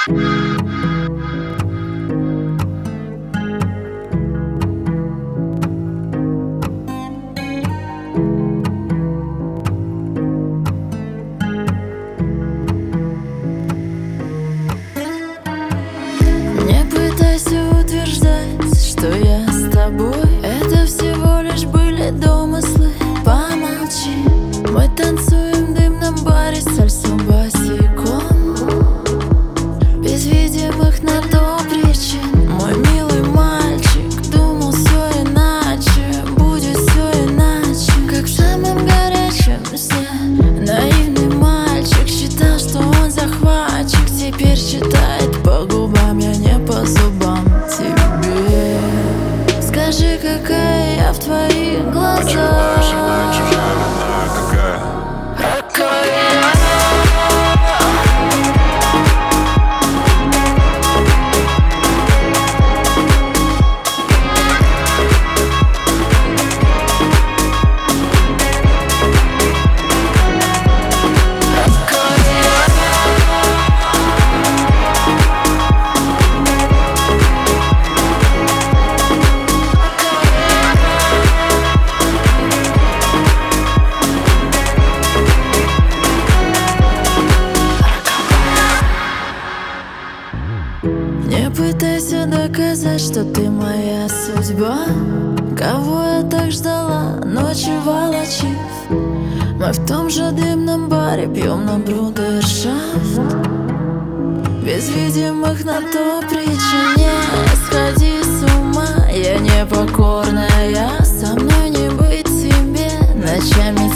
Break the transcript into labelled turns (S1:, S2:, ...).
S1: Не пытайся утверждать, что я с тобой. Это всего лишь были домыслы. Помолчи. Мы танцуем в дымном баре сальсу босиком, без видимых на то причин. Мой милый мальчик думал все иначе, будет все иначе, как в самом горячем сне. Наивный мальчик считал, что он захватчик, теперь считает по губам, я не по зубам тебе. Скажи, какая я в твоих глазах? Не пытайся доказать, что ты моя судьба. Кого я так ждала, ночью волочив. Мы в том же дымном баре пьем на брудершафт, без видимых на то причин. Не сходи с ума, я непокорная, со мной не быть тебе. Ночами